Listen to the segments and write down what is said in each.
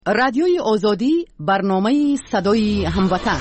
رادیوی آزادی برنامه صدای هموطن.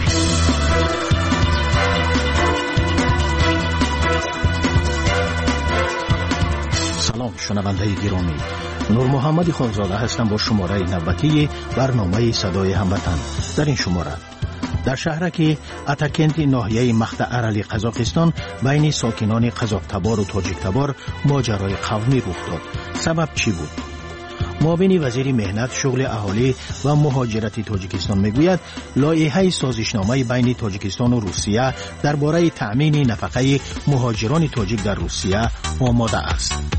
سلام شنونده گرامی، نور محمد خانزاده هستم با شماره نوبتی برنامه صدای هموطن. در این شماره در شهرک اتاکنت ناحیه مقطع ارلی قزاقستان بین ساکنان قزاق‌تبار و تاجیک‌تبار ماجرای قومی رخ داد. سبب چی بود؟ معاون وزیر مهنت، شغل اهالی و مهاجرت تاجیکستان میگوید لایحه سازشنامه بین تاجیکستان و روسیه درباره تأمین نفقه مهاجران تاجیک در روسیه آماده است.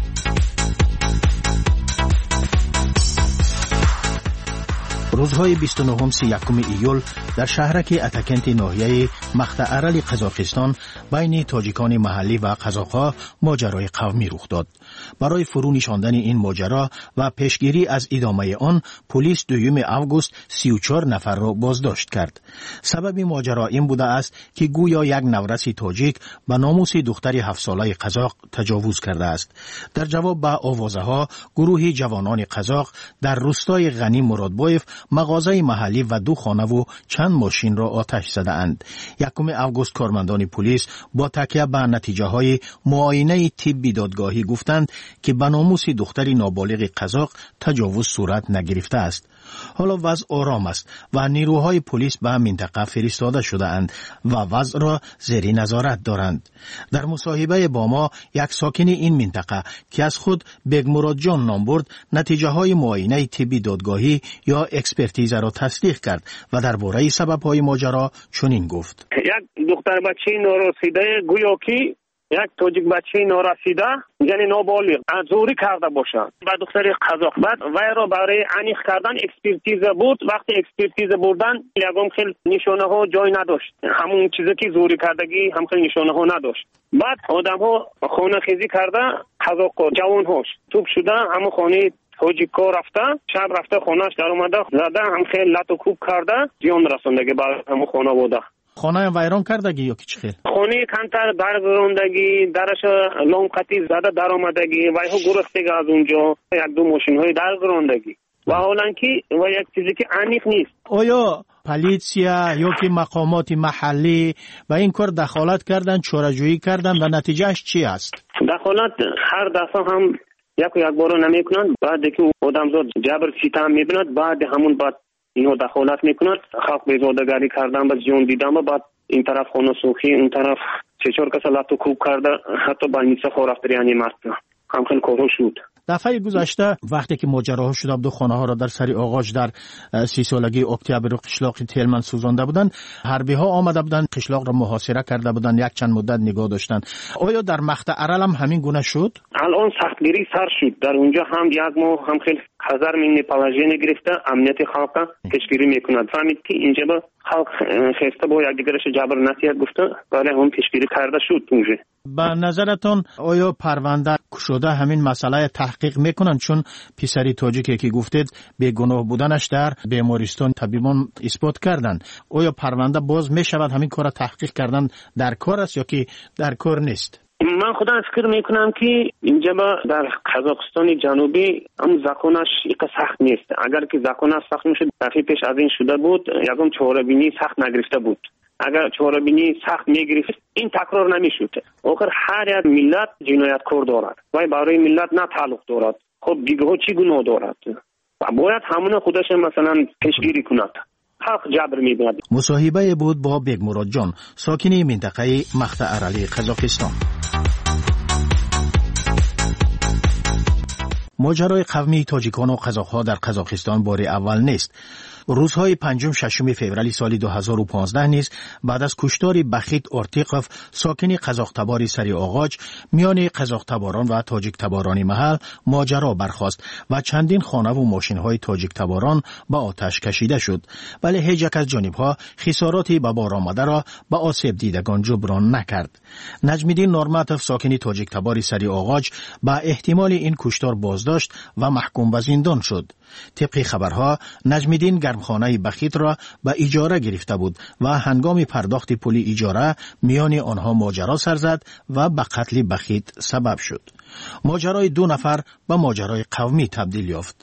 روزهای 29-31 ایول در شهرک اتاکنت ناحیه مقطع ارلی قزاقستان بین تاجیکان محلی و قزاق‌ها ماجرای قومی رخ داد. برای فرو نشاندن این ماجرا و پیشگیری از ادامه آن، پلیس 2 آگوست 34 نفر را بازداشت کرد. سبب ماجرا این بوده است که گویا یک نورس تاجیک به ناموس دختر 7 ساله قزاق تجاوز کرده است. در جواب به آوازها، گروه جوانان قزاق در روستای غنی مرادبایف مغازه محلی و 2 خانه و چند ماشین را آتش زدند. 1 آگوست کارمندان پلیس با تکیه به نتیجه های معاینه طبی دادگاهی گفتند که به ناموس دختر نابالغ قزاق تجاوز صورت نگرفته است. حالا وضع آرام است و نیروهای پلیس به منطقه فرستاده شده اند و وضع را زیر نظارت دارند. در مصاحبه با ما یک ساکن این منطقه که از خود بیگ مراد جان نام برد، نتیجه های معاینه طبی دادگاهی یا اکسپرتیز را تصدیق کرد و درباره سبب های ماجرا چنین گفت: یک دختر بچه نارسیده گویا که یک تاجیک بچه نارسیده یعنی نابالغ زوری کرده باشد با دختر قزاق. بعد وی را برای انیخ کردن اکسپرتیز بود. وقتی اکسپرتیز بردن یکم خیلی نشانه ها جای نداشت، همون چیزی که زوری کردگی هم خیلی نشانه ها نداشت. بعد آدم ها خانه خیزی کرده، قزاق جوان هاش توپ شده، همون خانه تاجیکا رفته، شب رفته خانهش در اومده زده، هم خیلی لط و کوب کرده، زیان رساندگی به همون خانه بوده. خانه ویران کردگی یا چی خیر؟ خانه کنتر در گراندگی، درش لامقتی زده در آمدگی و ها گرفتگی از اونجا، 1-2 ماشین های در گراندگی و حالا که و یک چیزی که عمیق نیست. آیا پلیسیا یا که مقامات محلی و این کار دخالت کردن، چاره‌جویی کردن و نتیجهش چی است؟ دخالت هر دفعه هم یک بار نمیکنند. بعد که آدمزاد جبر ستم میبیند، بعد همون بعد اینو دخالت میکنند، خلق بیزادگری کردن، بس جون دیدن و بعد این طرف خونه سوخی، اون طرف 4 کس لطو کوب کرده، حتی بالنیسه خورفتری یعنی مرد هم خیلی کارو شد. دفعه گذشته وقتی که ماجراها شده بود، 2 خانه ها را در سری آغاج در 30 سالگی اکتبر و قشلاق تلمن سوزانده بودند. حربی ها آمده بودند، قشلاق را محاصره کرده بودند، یک چند مدت نگاه داشتند. آیا در مقطع ارل هم همین گونه شد؟ الان سختگیری سر شد. در اونجا هم 1 ماه هم خیلی هزار من پلاژین گرفته، امنیت خلق پیشگیری میکند. فهمید که اینجا با خلق خسته با یک دیگرش جبر نصیحت گفته، ولی هم پیشگیری کرده شد. اونجا به نظرتون آیا پرونده شده همین مسئله تحقیق میکنن؟ چون پسری تاجیکی که گفتید بیگناه بودنش در بیمارستان طبیبان اثبات کردن، آیا پرونده باز میشود همین کار تحقیق کردن در کار است یا که در کار نیست؟ من خودم فکر میکنم که اینجا در قزاقستان جنوبی هم زکونش سخت نیست. اگر که زکونش سخت میشد دفعه پیش از این شده بود، یکم چهاره‌بینی سخت نگرفته بود. اگر چهاره‌بینی سخت میگرفت این تکرار نمیشد. آخر هر یک ملت جنایتکار دارد و برای ملت نه تعلق دارد. خب دیگه ها چی گناه دارد و باید همون خودش مثلا پیشگیری کند. حق جبر میبیند. مصاحبه بود با بیگ مراد جان، ساکن منطقه مقطع ارلی قزاقستان. ماجرای قومی تاجیکان و قزاق‌ها در قزاقستان بار اول نیست. روزهای 5-6 فوریه سال 2015 نیز بعد از کشتار بخیت ارتیقوف ساکن قزاق‌تبار سری آغاج میان قزاق‌تباران و تاجیک‌تباران محل ماجرا برخاست و چندین خانه و ماشین‌های تاجیک‌تباران به آتش کشیده شد، ولی هیچ یک از جانب‌ها خساراتی به بار آمده را به آسیب دیدگان جبران نکرد. نجم‌الدین نورماتوف ساکن تاجیک‌تبار سری آغاج با احتمال این کشتار بازداشت و محکوم به زندان شد. طبق خبرها نجم‌الدین گرمخانه بخیت را به اجاره گرفته بود و هنگام پرداخت پول اجاره میان آنها ماجرا سر زد و به قتل بخیت سبب شد. ماجرای 2 نفر به ماجرای قومی تبدیل یافت.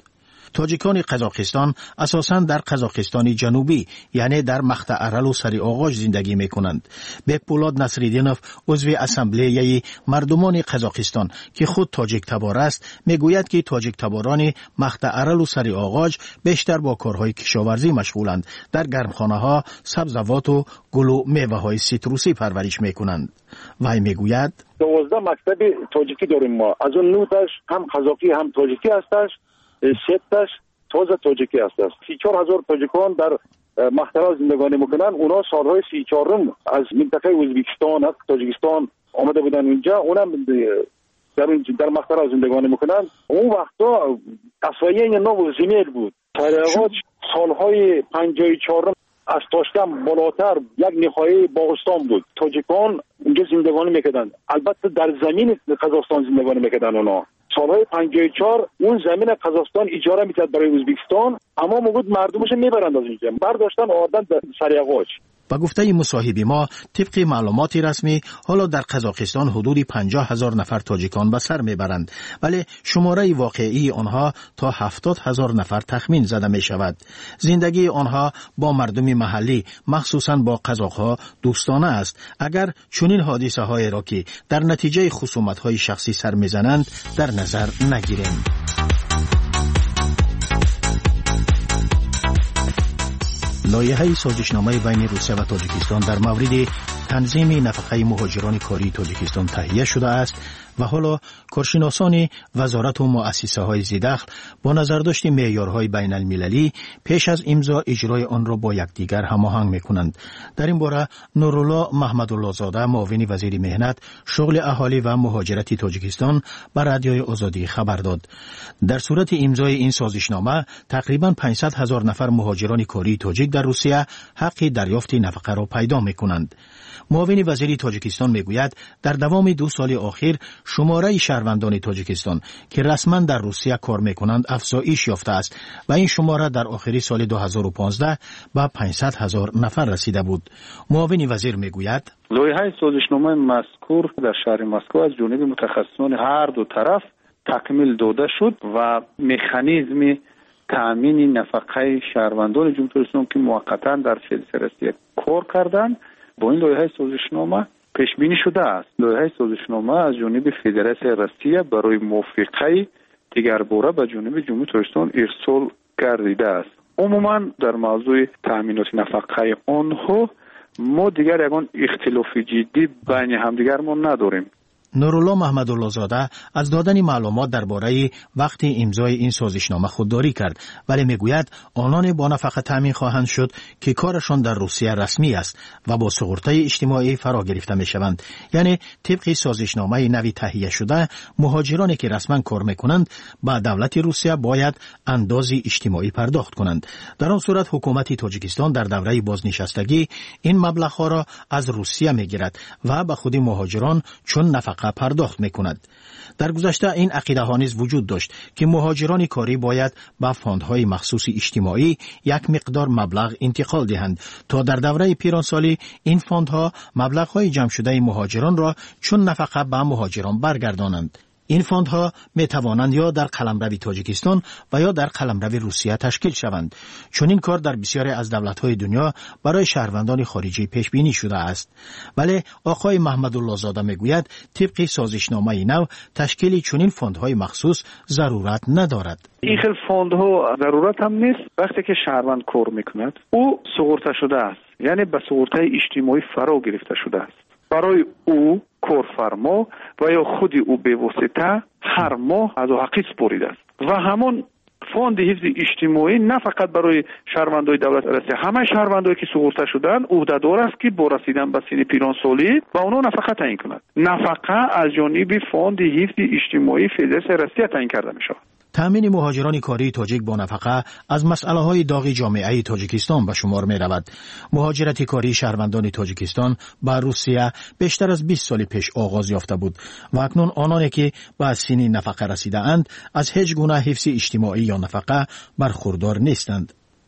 تاجیکان قزاقستان اساساً در قزاقستان جنوبی یعنی در مقطع ارل و سری آغاج زندگی میکنند. بکپولاد نصرالدینوف عضو اسامبله مردمان قزاقستان که خود تاجیک تبار است میگوید که تاجیک تباران مقطع ارل و سری آغاج بیشتر با کارهای کشاورزی مشغولند. در گرمخانه‌ها سبزیجات و گل و میوه‌های سیتروسی پرورش میکنند. وی میگوید 12 مکتب تاجیکی داریم ما. از اون 9 تاش هم قزاقی هم تاجیکی هستش، 7 تاش تازه تاجیکی هستش. 34000 تاجیکان در مقطع زندگانی میکنن. اونا سالهای 34 از منطقه ازبکستان و تاجیکستان آمده بودن اونجا. اونم در مقطع زندگانی میکنن. اون وقتا اسایین نو زمیر بود. سریعات سالهای 54 از تاشکند بالاتر یک نهایه باغستان بود. تاجیکان اونجا زندگانی میکردن. البته در زمین قزاقستان زندگانی میکردن. اونا سالهای 54 اون زمین قزاقستان اجاره میکرد برای ازبکستان، اما موجود مردمش میبرند از اینجا برداشتن آوردن سریعاج. با گفته مصاحبی ما طبق معلومات رسمی حالا در قزاقستان حدود 50,000 نفر تاجیکان به سر میبرند، ولی شماره واقعی آنها تا 70,000 نفر تخمین زده می شود. زندگی آنها با مردم محلی مخصوصاً با قزاق‌ها دوستانه است. اگر چنین حادثه های را که در نتیجه خصومت های شخصی سر میزنند در نظر نگیریم. لایحه سازشنامه بین روسیه و تاجیکستان در مورد تنظیم نفقه مهاجران کاری تاجیکستان تهیه شده است و حالا کارشناسان وزارت و مؤسسه های ذی‌دخل با نظرداشت معیارهای بین المللی پیش از امضا اجرای آن را با یکدیگر هماهنگ می‌کنند. در این باره نورالله محمدالله زاده معاون وزیر مهنت، شغل اهالی و مهاجرت تاجیکستان به رادیوی آزادی خبر داد. در صورت امضای این سازشنامه تقریباً 500,000 نفر مهاجران کاری تاجیک در روسیه حق دریافت نفقه را پیدا می‌کنند. معاون وزیر تاجیکستان میگوید در دوام 2 سال اخیر شماره شهروندان تاجیکستان که رسما در روسیه کار میکنند افزایش یافته است و این شماره در آخر سال 2015 به 500,000 نفر رسیده بود. معاون وزیر میگوید لایحه سازشنامه مذکور در شهر مسکو از جانب متخصصان هر دو طرف تکمیل داده شد و مکانیزم تامین نفقه شهروندان جمهوری اسلامی که موقتا در فدراسیون کار کردند با این لایحه سازشنامه پیش بینی شده است. لایحه سازشنامه از جانب فدراسیون روسیه برای موافقه دیگرباره به جانب جمهوری اسلامی ارسال گردیده است. عموما در موضوع تامینات نفقه آنها ما دیگر یگان اختلاف جدی بین همدیگر ما نداریم. نورالله محمدالله زاده از دادن معلومات درباره وقت امضای این سازشنامه خودداری کرد، ولی میگوید آنان با نفقه تامین خواهند شد که کارشان در روسیه رسمی است و با سقوط اجتماعی فرا گرفته میشوند. یعنی طبق سازشنامه نوی تهیه شده مهاجرانی که رسما کار میکنند با دولت روسیه باید اندازی اجتماعی پرداخت کنند. در آن صورت حکومت تاجیکستان در دوره بازنشستگی این مبلغ را از روسیه میگیرد و به خود مهاجران چون نفقه پرداخت میکند. در گذشته این عقیده ها نیز وجود داشت که مهاجران کاری باید به فاندهای مخصوص اجتماعی یک مقدار مبلغ انتقال دهند تا در دوره پیرانسالی این فاندها مبلغ های جمع شده مهاجران را چون نفقه به مهاجران برگردانند. این فاندها می توانند یا در قلمرو تاجیکستان و یا در قلمرو روسیه تشکیل شوند. چون این کار در بسیاری از دولت‌های دنیا برای شهروندان خارجی پیش بینی شده است. ولی آقای محمدالله زاده میگوید طبق سازشنامه نو تشکیل چنین فاندهای مخصوص ضرورت ندارد. این خیل فاندها ضرورت هم نیست. وقتی که شهروند کار میکند او سقوطه شده است، یعنی به سقوطه اجتماعی فرا گرفته شده است. برای او کارفرما و یا خود او به واسطه هر ماه از حقیق سپرده است و همون فاند حفظ اجتماعی نه فقط برای شهروندان دولت روسیه، همه شهروندانی که سقوطه شدن عهده‌دار است که با رسیدن به سن پیرانسالی و اونا نفقه تعیین کنند. نفقه از جانب فاند حفظ اجتماعی فدراسیون روسیه تعیین کرده می شود. تامین مهاجران کاری تاجیک با نفقه از مسئله های داغ جامعه تاجیکستان به شمار می رود. مهاجرت کاری شهروندان تاجیکستان به روسیه بیشتر از 20 سال پیش آغاز یافته بود و اکنون آنانی که به سن نفقه رسیده اند از هیچ گونه حفظ اجتماعی یا نفقه برخوردار نیستند.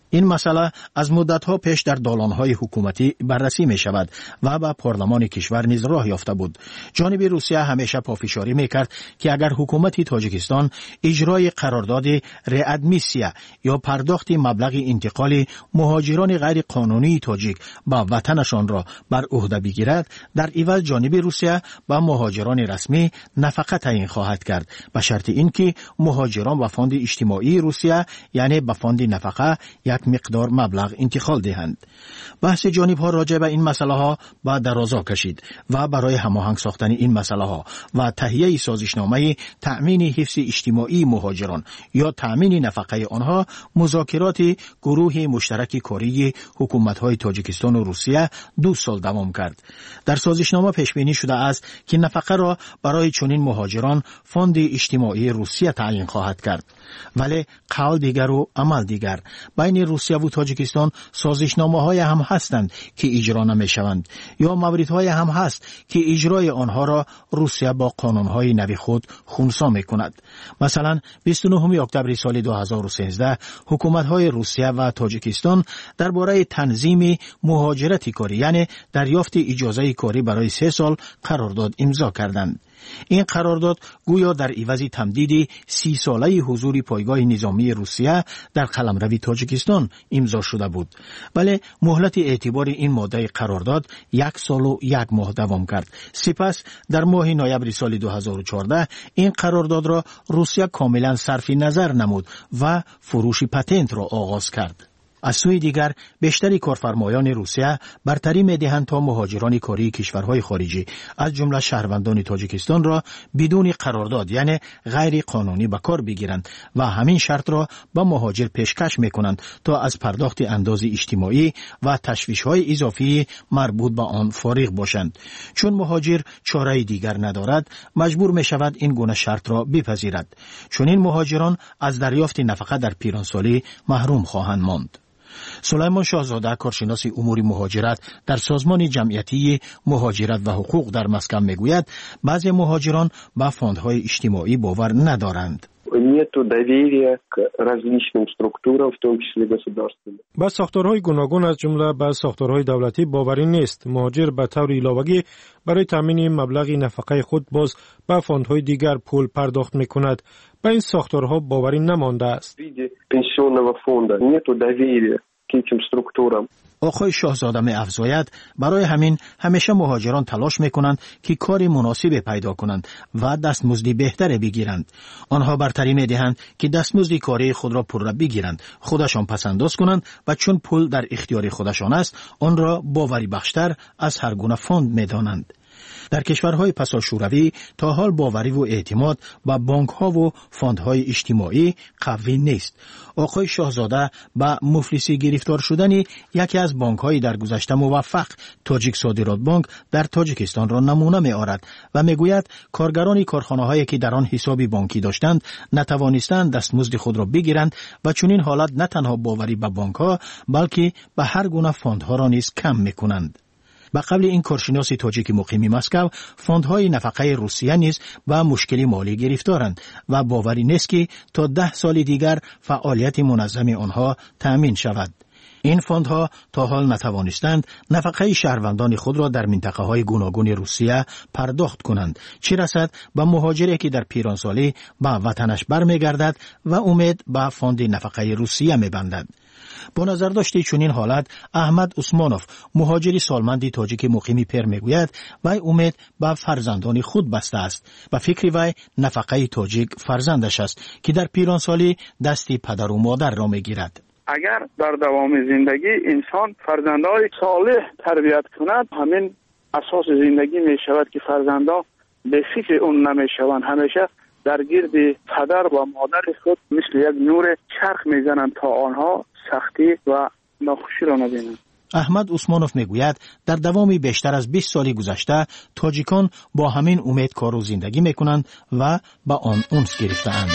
این مسئله از مدت‌ها پیش در دالان‌های حکومتی بررسی می‌شود و به پارلمان کشور نیز راه یافته بود. جانب روسیه همیشه پافشاری می‌کرد که اگر حکومت تاجیکستان اجرای قرارداد ریادمیسیا یا پرداخت مبلغ انتقال مهاجران غیر قانونی تاجیک به وطنشان را بر عهده بگیرد، در عوض جانب روسیه به مهاجران رسمی نفقه تعیین خواهد کرد، به شرط اینکه مهاجران به فاند اجتماعی روسیه یعنی به فاند نفقه یک مقدار مبلغ انتقال دهند. بحث جانب‌ها راجع به این مسئله ها با درازا کشید و برای هماهنگ ساختن این مسئله ها و تهیه سازشنامه تأمین حفظ اجتماعی مهاجران یا تأمین نفقه آنها مذاکرات گروه مشترک کاری حکومت‌های تاجیکستان و روسیه 2 سال دوام کرد. در سازشنامه پیش بینی شده است که نفقه را برای چنین مهاجران فاند اجتماعی روسیه تعیین خواهد کرد. ولی قول دیگر و عمل دیگر. بین روسیه و تاجیکستان سازشنامه‌های هم هستند که اجرا نمی‌شوند یا موردهای هم هست که اجرای آنها را روسیه با قانون‌های نوی خود خنثی می‌کند. مثلا 29 اکتبر سال 2013 حکومت‌های روسیه و تاجیکستان درباره تنظیم مهاجرت کاری یعنی دریافت اجازه کاری برای 3 سال قرارداد امضا کردند. این قرارداد گویا در عوض تمدید 30 ساله حضور پایگاه نظامی روسیه در قلمرو تاجیکستان امضا شده بود. ولی مهلت اعتبار این ماده قرارداد 1 سال و 1 ماه دوام کرد. سپس در ماه نوامبر سال 2014 این قرارداد را روسیه کاملا صرف نظر نمود و فروش پتنت را آغاز کرد. از سوی دیگر بیشتری کارفرمایان روسیه برتری می‌دهند تا مهاجران کاری کشورهای خارجی از جمله شهروندان تاجیکستان را بدون قرارداد یعنی غیر قانونی به کار بگیرند و همین شرط را به مهاجر پیشکش می‌کنند تا از پرداخت انداز اجتماعی و تشویش‌های اضافی مربوط به آن فارغ باشند. چون مهاجر چاره دیگر ندارد مجبور می‌شود این گونه شرط را بپذیرد. چون این مهاجران از دریافت نفقه در پیرانسالی محروم خواهند ماند. سلیمان شاهزاده کارشناس امور مهاجرت در سازمان جمعیتی مهاجرت و حقوق در مسکن میگوید بعضی مهاجران به فاندهای اجتماعی باور ندارند. нету доверия к различным структурам, в том числе государственным. با ساختارهای گوناگون از جمله با ساختارهای دولتی باوری نیست. مهاجر به طور علاوه‌ای برای تامین مبلغ نفقه خود باز به فاندهای دیگر پول پرداخت می‌کند. با این ساختارها باوری نمانده است. پنسیونного фонда нету доверия к этим структурам. آقای شاهزاده می افزاید برای همین همیشه مهاجران تلاش میکنند که کار مناسب پیدا کنند و دستمزد بهتری بگیرند. آنها برتری میدهند که دستمزد کاری خود را پرره بگیرند، خودشان پسنداز کنند و چون پول در اختیار خودشان است آن را باوری بخشتر از هر گونه فاند میدانند. در کشورهای پسا شوروی تا حال باوری و اعتماد به بانک‌ها و فاندهای اجتماعی قوی نیست. آقای شاهزاده به مفلسی گرفتار شدن یکی از بانک‌های در گذشته موفق تاجیک صادرات بانک در تاجیکستان را نمونه می‌آورد و می‌گوید کارگران کارخانه‌هایی که در آن حساب بانکی داشتند نتوانستند دستمزد خود را بگیرند و چون این حالت نه تنها باوری به بانک‌ها بلکه به هر گونه فاندها را نیز کم می‌کنند. به قبل این کارشناس تاجیک مقیم مسکو فاندهای نفقه روسیه نیز به مشکلی مالی گرفتارند و باوری نیست که تا 10 سال دیگر فعالیت منظم آنها تأمین شود. این فاندها تا حال نتوانستند نفقه شهروندان خود را در منطقه‌های گوناگون روسیه پرداخت کنند، چه رسد به مهاجری که در پیرانسالی به وطنش برمیگردد و امید به فاند نفقه روسیه میبندد. با نظر داشته چنین حالت احمد عثمانوف مهاجری سالمند تاجیک مقیم پر میگوید وی امید به فرزندان خود بسته است و فکر وی نفقه تاجیک فرزندش است که در پیرانسالی دستی پدر و مادر را میگیرد. اگر در دوام زندگی انسان فرزندای صالح تربیت کند همین اساس زندگی می شود که فرزندا به فکر اون نمی شوند، همیشه در گرد پدر و مادر خود مثل یک نور چرخ میزنند تا آنها سختی و ناخوشی را نبینند. احمد عثمانوف میگوید در دوام بیشتر از 20 سال گذشته تاجیکان با همین امید کار و زندگی میکنند و با آن انس گرفته‌اند.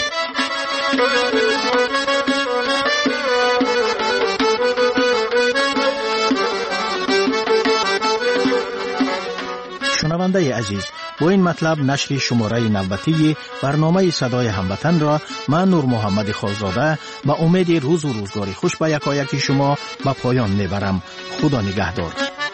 شنونده عزیز، با این مطلب نشر شماره نوبتی برنامه صدای هموطن را من نور محمد خالزاده با امید روز و روزگاری خوش به یکایک شما به پایان میبرم. خدا نگهدار.